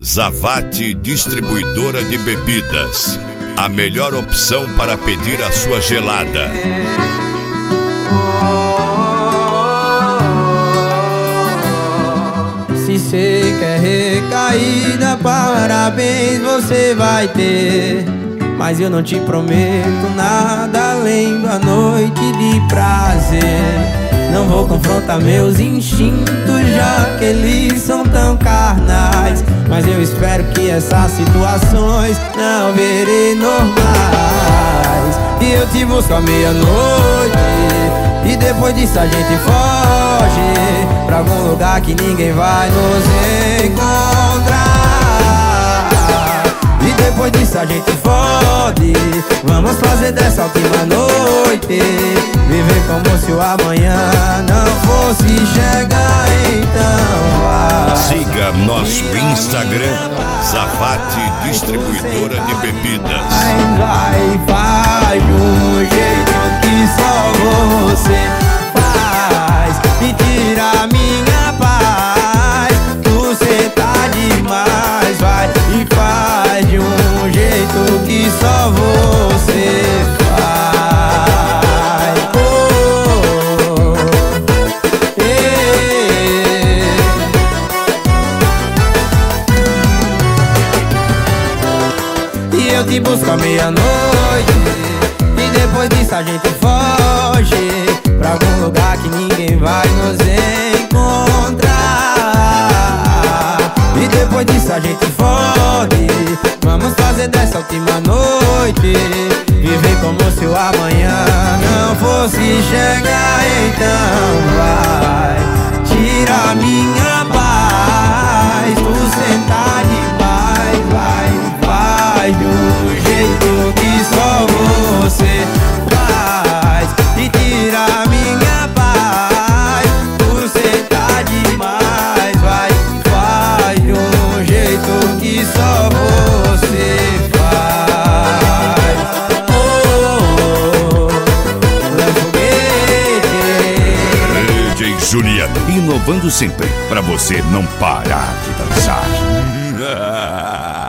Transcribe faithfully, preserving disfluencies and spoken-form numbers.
Zavatti Distribuidora de Bebidas, a melhor opção para pedir a sua gelada. Se cê quer recaída, parabéns você vai ter. Mas eu não te prometo nada além da noite de prazer. Não vou confrontar meus instintos, já que eles são tão carnais. Mas eu espero que essas situações não virem normais. E eu te busco à meia-noite, e depois disso a gente foge pra algum lugar que ninguém vai nos encontrar. E depois disso a gente fode. Vamos fazer dessa última noite viver como se o amanhã não fosse chegar. Então vai. Siga nosso Instagram, Zavatti Distribuidora de Bebidas. Vai, vai, vai de um jeito que só você faz. Me tira a minha paz. Você tá demais, vai. E faz de um jeito que só você faz. Oh, eh. E eu te busco à meia-noite, e depois disso a gente foge pra algum lugar que ninguém vai nos encontrar. E depois disso a gente fode. Vamos fazer dessa última noite viver como se o amanhã não fosse chegar. Então vai, tira a minha paz. Tu sentar demais, vai, vai de um jeito que só você faz. E tira a minha paz. Tu sentar demais, vai, vai de um jeito que só você faz. Oh, D J Juliano, inovando sempre, pra você não parar de dançar.